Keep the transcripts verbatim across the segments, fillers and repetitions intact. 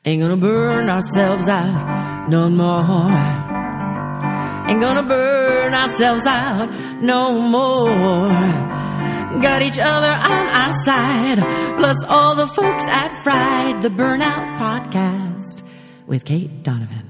Ain't gonna burn ourselves out no more. Ain't gonna burn ourselves out no more. Got each other on our side, plus all the folks at Fried, the Burnout Podcast with Kate Donovan.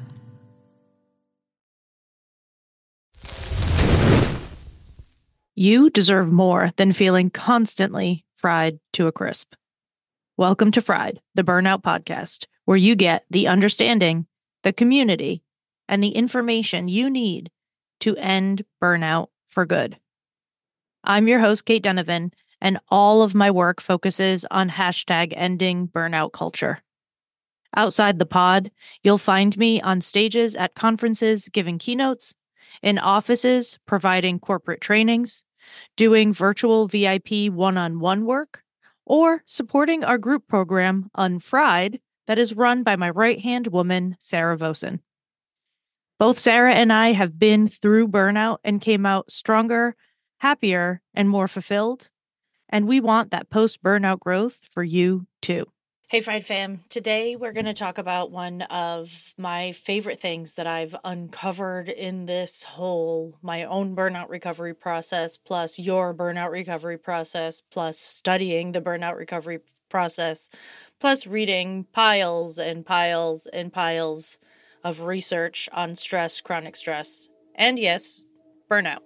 You deserve more than feeling constantly fried to a crisp. Welcome to Fried, the Burnout Podcast, where you get the understanding, the community, and the information you need to end burnout for good. I'm your host, Kate Donovan, and all of my work focuses on hashtag ending burnout culture. Outside the pod, you'll find me on stages at conferences giving keynotes, in offices providing corporate trainings, doing virtual V I P one-on-one work, or supporting our group program, Unfried, that is run by my right-hand woman, Sarah Vosen. Both Sarah and I have been through burnout and came out stronger, happier, and more fulfilled, and we want that post-burnout growth for you, too. Hey, Fried fam. Today, we're going to talk about one of my favorite things that I've uncovered in this whole, my own burnout recovery process, plus your burnout recovery process, plus studying the burnout recovery process, plus reading piles and piles and piles of research on stress, chronic stress, and yes, burnout.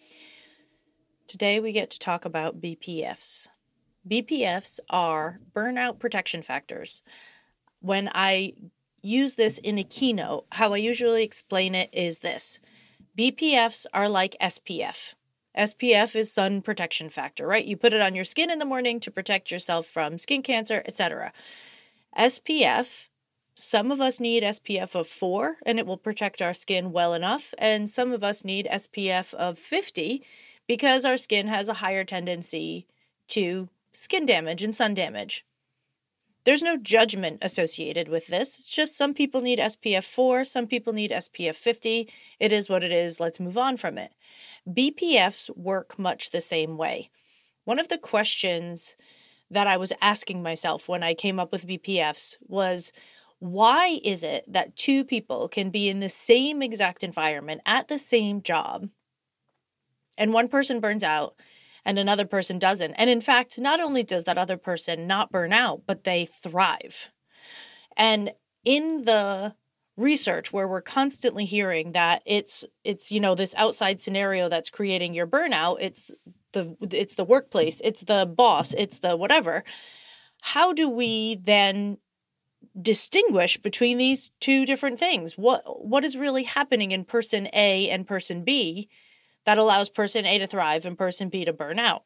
Today, we get to talk about B P Fs. B P Fs are burnout protection factors. When I use this in a keynote, how I usually explain it is this. B P Fs are like S P F. S P F is sun protection factor, right? You put it on your skin in the morning to protect yourself from skin cancer, et cetera. S P F, some of us need S P F of four, and it will protect our skin well enough, and some of us need S P F of fifty because our skin has a higher tendency to skin damage and sun damage. There's no judgment associated with this. It's just some people need S P F four, some people need S P F fifty. It is what it is. Let's move on from it. B P Fs work much the same way. One of the questions that I was asking myself when I came up with B P Fs was, why is it that two people can be in the same exact environment at the same job, and one person burns out and another person doesn't? And in fact, not only does that other person not burn out, but they thrive. And in the research where we're constantly hearing that it's, it's, you know, this outside scenario that's creating your burnout, it's the, it's the workplace, it's the boss, it's the whatever. How do we then distinguish between these two different things? What, what is really happening in person A and person B that allows person A to thrive and person B to burn out?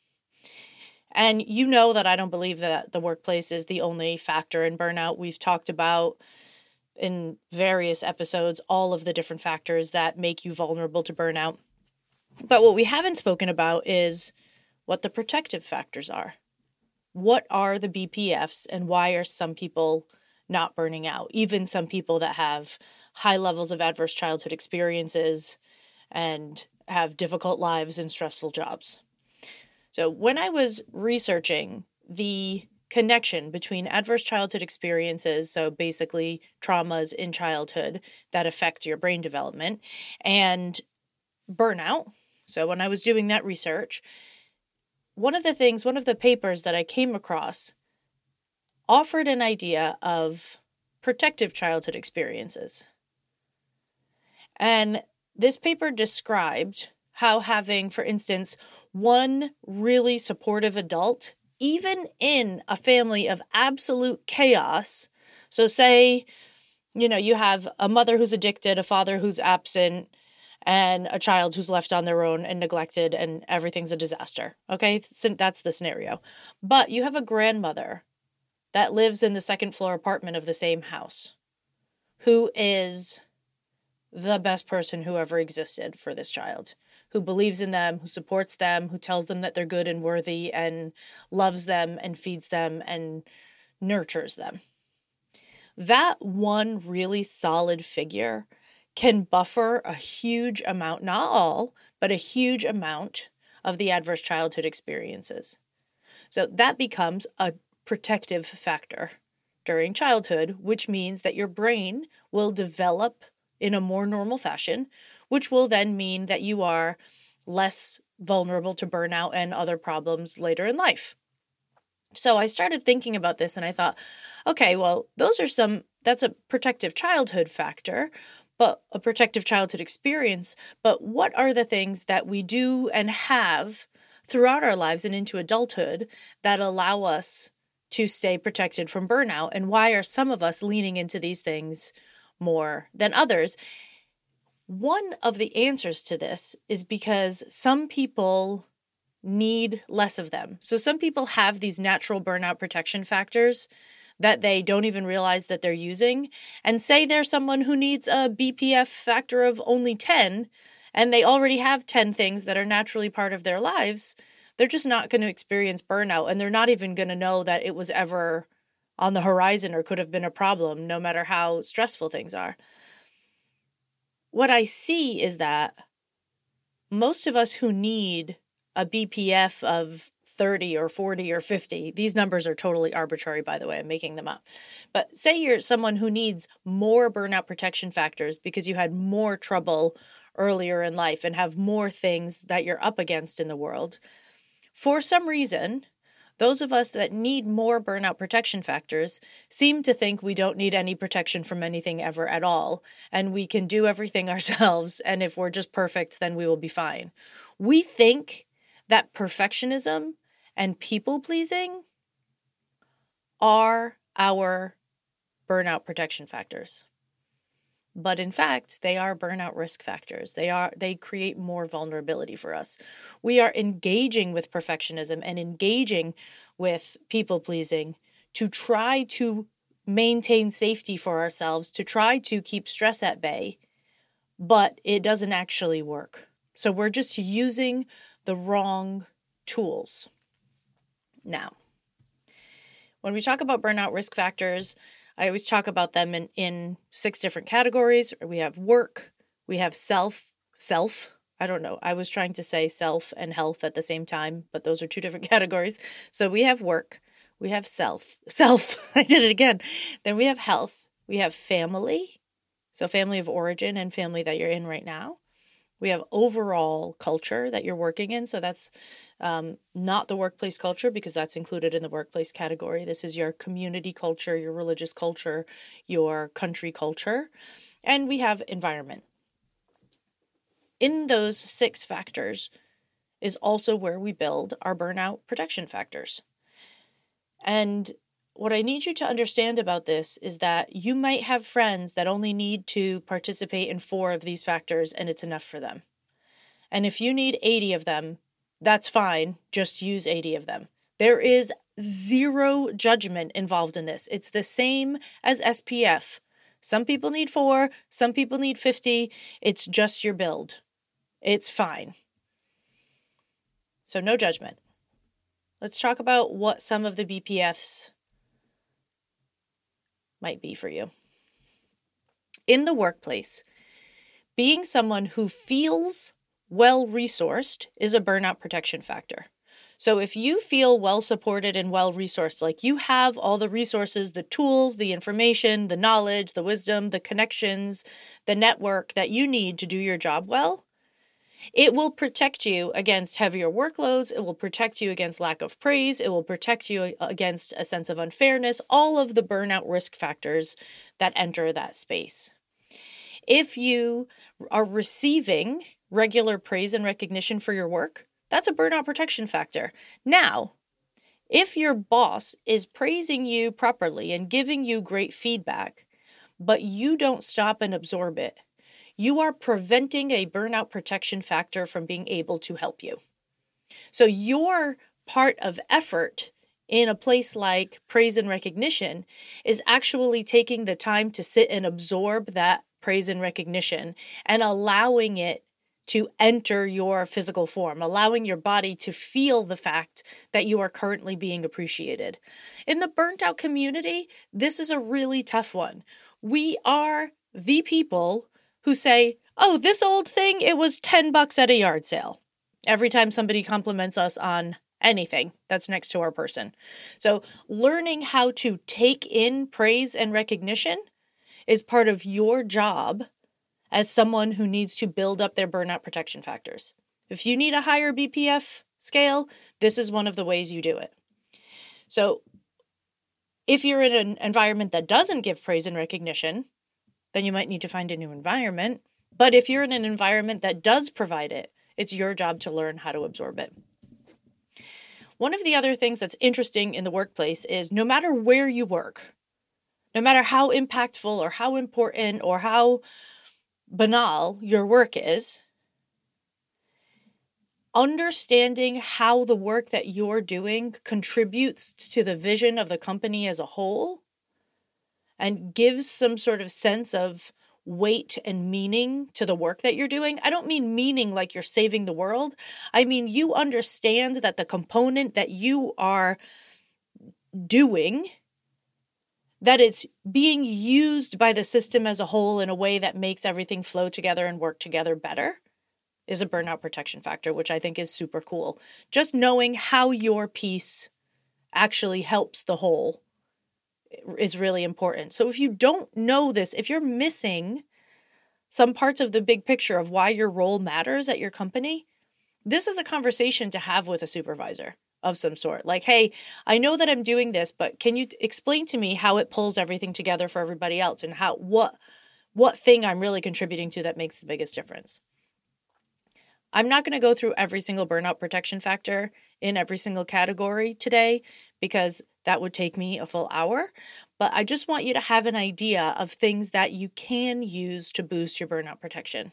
And you know that I don't believe that the workplace is the only factor in burnout. We've talked about in various episodes all of the different factors that make you vulnerable to burnout. But what we haven't spoken about is what the protective factors are. What are the B P Fs and why are some people not burning out? Even some people that have high levels of adverse childhood experiences and have difficult lives and stressful jobs. So when I was researching the connection between adverse childhood experiences, so basically traumas in childhood that affect your brain development, and burnout, so when I was doing that research, one of the things, one of the papers that I came across offered an idea of protective childhood experiences. And this paper described how having, for instance, one really supportive adult, even in a family of absolute chaos. So say, you know, you have a mother who's addicted, a father who's absent, and a child who's left on their own and neglected, and everything's a disaster. Okay, so that's the scenario. But you have a grandmother that lives in the second floor apartment of the same house, who is the best person who ever existed for this child, who believes in them, who supports them, who tells them that they're good and worthy and loves them and feeds them and nurtures them. That one really solid figure can buffer a huge amount, not all, but a huge amount of the adverse childhood experiences. So that becomes a protective factor during childhood, which means that your brain will develop in a more normal fashion, which will then mean that you are less vulnerable to burnout and other problems later in life. So I started thinking about this and I thought, okay, well, those are some, that's a protective childhood factor, but a protective childhood experience. But what are the things that we do and have throughout our lives and into adulthood that allow us to stay protected from burnout? And why are some of us leaning into these things more than others? One of the answers to this is because some people need less of them. So some people have these natural burnout protection factors that they don't even realize that they're using. And say they're someone who needs a B P F factor of only ten, and they already have ten things that are naturally part of their lives, they're just not going to experience burnout, and they're not even going to know that it was ever on the horizon or could have been a problem, no matter how stressful things are. What I see is that most of us who need a B P F of thirty or forty or fifty, these numbers are totally arbitrary, by the way, I'm making them up. But say you're someone who needs more burnout protection factors because you had more trouble earlier in life and have more things that you're up against in the world. For some reason, those of us that need more burnout protection factors seem to think we don't need any protection from anything ever at all, and we can do everything ourselves, and if we're just perfect, then we will be fine. We think that perfectionism and people-pleasing are our burnout protection factors. But in fact, they are burnout risk factors. They are they create more vulnerability for us. We are engaging with perfectionism and engaging with people-pleasing to try to maintain safety for ourselves, to try to keep stress at bay, but it doesn't actually work. So we're just using the wrong tools. Now, when we talk about burnout risk factors, I always talk about them in, in six different categories. We have work, we have self, self. I don't know. I was trying to say self and health at the same time, but those are two different categories. So we have work, we have self, self, I did it again. Then we have health, we have family, so family of origin and family that you're in right now. We have overall culture that you're working in. So that's um, not the workplace culture because that's included in the workplace category. This is your community culture, your religious culture, your country culture. And we have environment. In those six factors is also where we build our burnout protection factors. And what I need you to understand about this is that you might have friends that only need to participate in four of these factors and it's enough for them. And if you need eighty of them, that's fine. Just use eighty of them. There is zero judgment involved in this. It's the same as S P F. Some people need four, some people need fifty. It's just your build. It's fine. So no judgment. Let's talk about what some of the B P Fs might be for you. In the workplace, being someone who feels well-resourced is a burnout protection factor. So if you feel well-supported and well-resourced, like you have all the resources, the tools, the information, the knowledge, the wisdom, the connections, the network that you need to do your job well, it will protect you against heavier workloads. It will protect you against lack of praise. It will protect you against a sense of unfairness, all of the burnout risk factors that enter that space. If you are receiving regular praise and recognition for your work, that's a burnout protection factor. Now, if your boss is praising you properly and giving you great feedback, but you don't stop and absorb it, you are preventing a burnout protection factor from being able to help you. So your part of effort in a place like praise and recognition is actually taking the time to sit and absorb that praise and recognition and allowing it to enter your physical form, allowing your body to feel the fact that you are currently being appreciated. In the burnt out community, this is a really tough one. We are the people who say, oh, this old thing, it was ten bucks at a yard sale. Every time somebody compliments us on anything that's next to our person. So learning how to take in praise and recognition is part of your job as someone who needs to build up their burnout protection factors. If you need a higher B P F scale, this is one of the ways you do it. So if you're in an environment that doesn't give praise and recognition, then you might need to find a new environment. But if you're in an environment that does provide it, it's your job to learn how to absorb it. One of the other things that's interesting in the workplace is no matter where you work, no matter how impactful or how important or how banal your work is, understanding how the work that you're doing contributes to the vision of the company as a whole and gives some sort of sense of weight and meaning to the work that you're doing. I don't mean meaning like you're saving the world. I mean, you understand that the component that you are doing, that it's being used by the system as a whole in a way that makes everything flow together and work together better, is a burnout protection factor, which I think is super cool. Just knowing how your piece actually helps the whole is really important. So if you don't know this, if you're missing some parts of the big picture of why your role matters at your company, this is a conversation to have with a supervisor of some sort. Like, hey, I know that I'm doing this, but can you explain to me how it pulls everything together for everybody else and how what what thing I'm really contributing to that makes the biggest difference? I'm not going to go through every single burnout protection factor in every single category today because that would take me a full hour. But I just want you to have an idea of things that you can use to boost your burnout protection.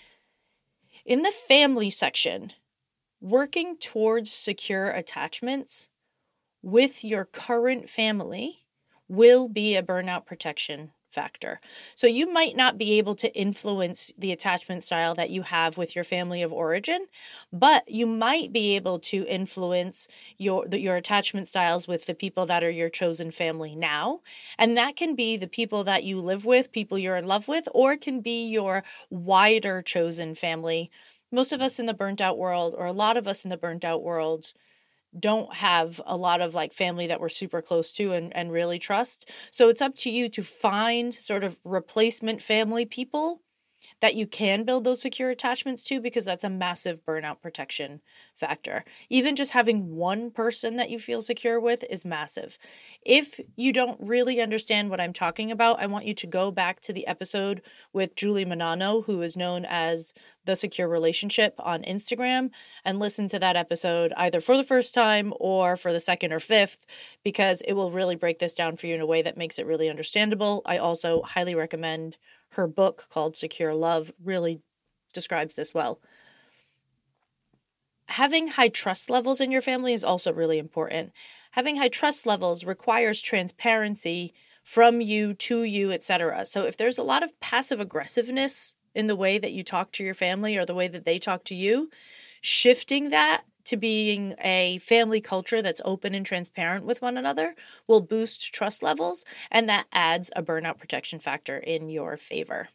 In the family section, working towards secure attachments with your current family will be a burnout protection factor. So you might not be able to influence the attachment style that you have with your family of origin, but you might be able to influence your your attachment styles with the people that are your chosen family now. And that can be the people that you live with, people you're in love with, or it can be your wider chosen family. Most of us in the burnt out world, or a lot of us in the burnt out world, don't have a lot of like family that we're super close to and, and really trust. So it's up to you to find sort of replacement family people that you can build those secure attachments to, because that's a massive burnout protection factor. Even just having one person that you feel secure with is massive. If you don't really understand what I'm talking about, I want you to go back to the episode with Julie Manano, who is known as The Secure Relationship on Instagram, and listen to that episode either for the first time or for the second or fifth, because it will really break this down for you in a way that makes it really understandable. I also highly recommend her book called Secure Love, really describes this well. Having high trust levels in your family is also really important. Having high trust levels requires transparency from you to you, et cetera. So if there's a lot of passive aggressiveness in the way that you talk to your family or the way that they talk to you, shifting that to being a family culture that's open and transparent with one another will boost trust levels, and that adds a burnout protection factor in your favor.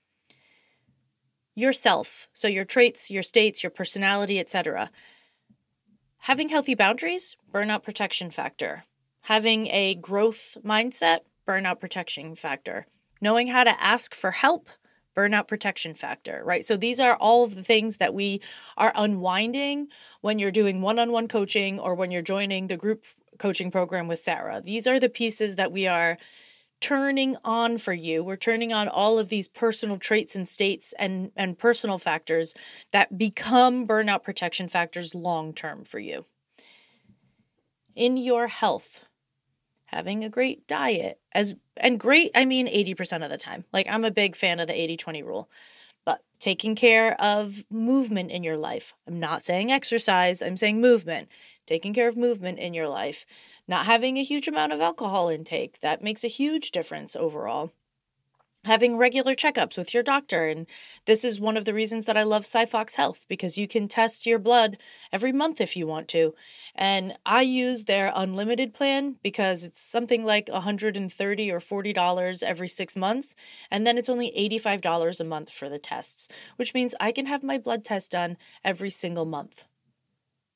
Yourself, so your traits, your states, your personality, et cetera. Having healthy boundaries, burnout protection factor. Having a growth mindset, burnout protection factor. Knowing how to ask for help, burnout protection factor, right? So these are all of the things that we are unwinding when you're doing one-on-one coaching or when you're joining the group coaching program with Sarah. These are the pieces that we are turning on for you. We're turning on all of these personal traits and states and, and personal factors that become burnout protection factors long-term for you. In your health, having a great diet, as and great, I mean eighty percent of the time. Like, I'm a big fan of the eighty twenty rule. But taking care of movement in your life. I'm not saying exercise, I'm saying movement. Taking care of movement in your life. Not having a huge amount of alcohol intake. That makes a huge difference overall. Having regular checkups with your doctor. And this is one of the reasons that I love Cyfox Health, because you can test your blood every month if you want to. And I use their unlimited plan because it's something like one hundred thirty dollars or forty dollars every six months. And then it's only eighty-five dollars a month for the tests, which means I can have my blood test done every single month.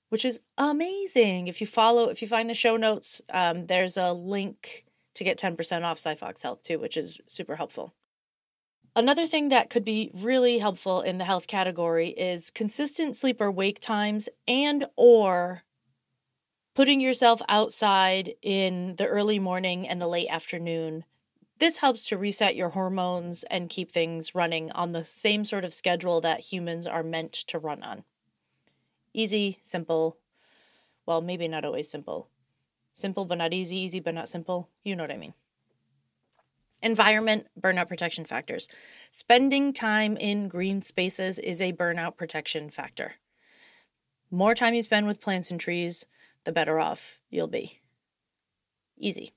which is amazing. If you follow, if you find the show notes, um, there's a link to get ten percent off Cyfox Health too, which is super helpful. Another thing that could be really helpful in the health category is consistent sleep or wake times and or putting yourself outside in the early morning and the late afternoon. This helps to reset your hormones and keep things running on the same sort of schedule that humans are meant to run on. Easy, simple. Well, maybe not always simple. Simple but not easy, easy but not simple. You know what I mean. Environment, burnout protection factors. Spending time in green spaces is a burnout protection factor. More time you spend with plants and trees, the better off you'll be. Easy.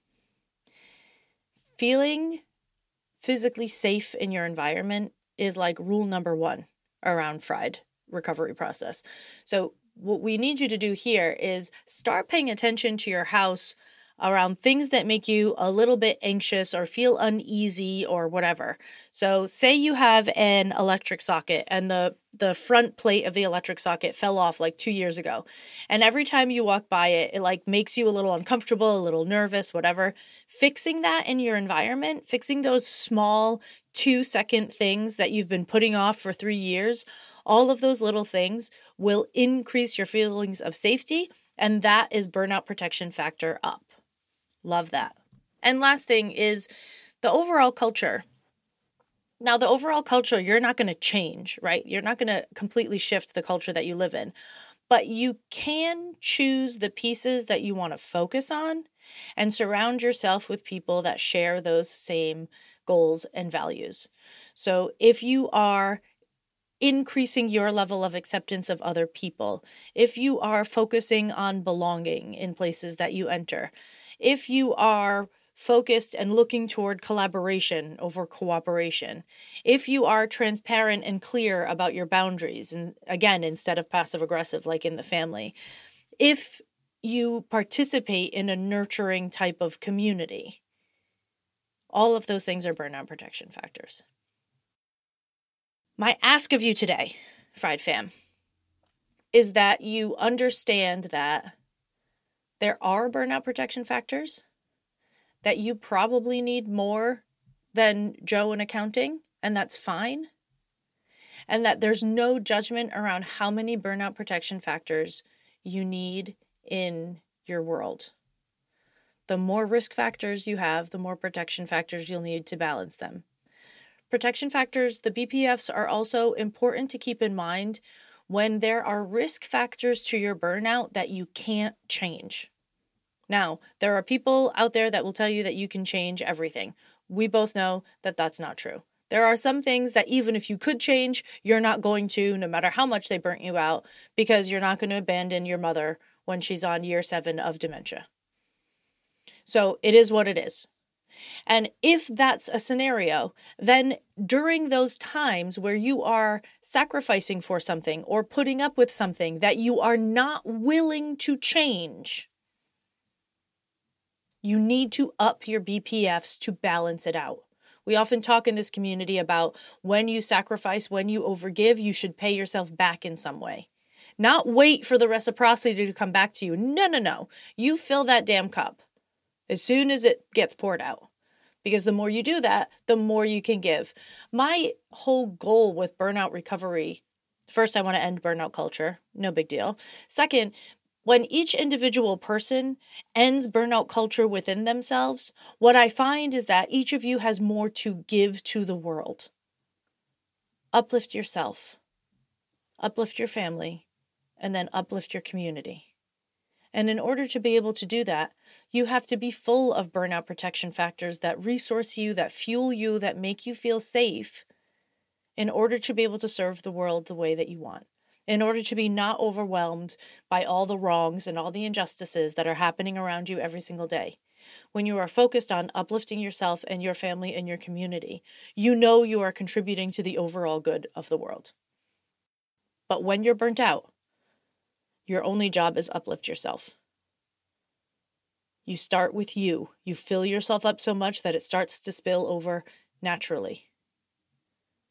Feeling physically safe in your environment is like rule number one around fried recovery process. So what we need you to do here is start paying attention to your house around things that make you a little bit anxious or feel uneasy or whatever. So say you have an electric socket and the, the front plate of the electric socket fell off like two years ago. And every time you walk by it, it like makes you a little uncomfortable, a little nervous, whatever. Fixing that in your environment, fixing those small two second things that you've been putting off for three years, all of those little things will increase your feelings of safety. And that is burnout protection factor up. Love that. And last thing is the overall culture. Now, the overall culture, you're not going to change, right? You're not going to completely shift the culture that you live in, but you can choose the pieces that you want to focus on and surround yourself with people that share those same goals and values. So if you are increasing your level of acceptance of other people, if you are focusing on belonging in places that you enter, if you are focused and looking toward collaboration over cooperation, if you are transparent and clear about your boundaries, and again, instead of passive aggressive like in the family, if you participate in a nurturing type of community, all of those things are burnout protection factors. My ask of you today, Fried Fam, is that you understand that there are burnout protection factors, that you probably need more than Joe in accounting, and that's fine. And that there's no judgment around how many burnout protection factors you need in your world. The more risk factors you have, the more protection factors you'll need to balance them. Protection factors, the B P Fs, are also important to keep in mind when there are risk factors to your burnout that you can't change. Now, there are people out there that will tell you that you can change everything. We both know that that's not true. There are some things that even if you could change, you're not going to, no matter how much they burnt you out, because you're not going to abandon your mother when she's on year seven of dementia. So it is what it is. And if that's a scenario, then during those times where you are sacrificing for something or putting up with something that you are not willing to change, you need to up your B P Fs to balance it out. We often talk in this community about when you sacrifice, when you overgive, you should pay yourself back in some way. Not wait for the reciprocity to come back to you. No, no, no. You fill that damn cup as soon as it gets poured out. Because the more you do that, the more you can give. My whole goal with burnout recovery, first, I want to end burnout culture. No big deal. Second, when each individual person ends burnout culture within themselves, what I find is that each of you has more to give to the world. Uplift yourself, uplift your family, and then uplift your community. And in order to be able to do that, you have to be full of burnout protection factors that resource you, that fuel you, that make you feel safe in order to be able to serve the world the way that you want. In order to be not overwhelmed by all the wrongs and all the injustices that are happening around you every single day. When you are focused on uplifting yourself and your family and your community, you know you are contributing to the overall good of the world. But when you're burnt out, your only job is uplift yourself. You start with you. You fill yourself up so much that it starts to spill over naturally.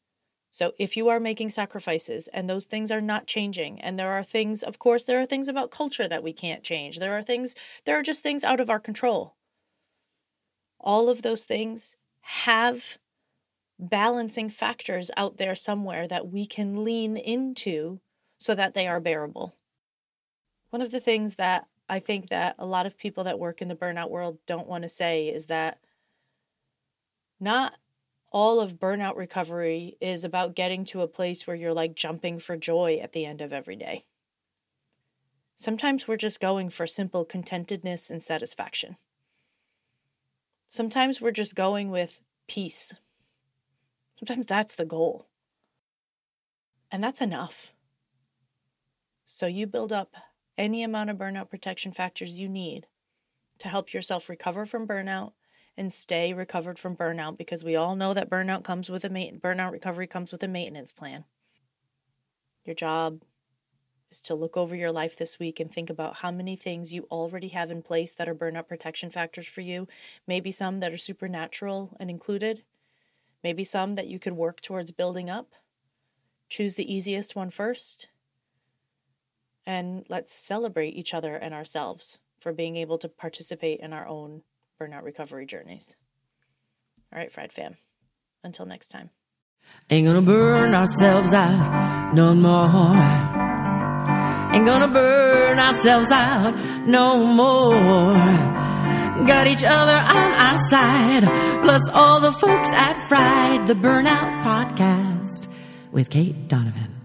So if you are making sacrifices and those things are not changing, and there are things, of course, there are things about culture that we can't change. There are things, there are just things out of our control. All of those things have balancing factors out there somewhere that we can lean into so that they are bearable. One of the things that I think that a lot of people that work in the burnout world don't want to say is that not all of burnout recovery is about getting to a place where you're like jumping for joy at the end of every day. Sometimes we're just going for simple contentedness and satisfaction. Sometimes we're just going with peace. Sometimes that's the goal. And that's enough. So you build up any amount of burnout protection factors you need to help yourself recover from burnout and stay recovered from burnout, because we all know that burnout comes with a ma- burnout recovery comes with a maintenance plan. Your job is to look over your life this week and think about how many things you already have in place that are burnout protection factors for you. Maybe some that are supernatural and included. Maybe some that you could work towards building up. Choose the easiest one first. And let's celebrate each other and ourselves for being able to participate in our own burnout recovery journeys. All right, Fried Fam. Until next time. Ain't gonna burn ourselves out no more. Ain't gonna burn ourselves out no more. Got each other on our side, plus all the folks at Fried, the Burnout Podcast with Kate Donovan.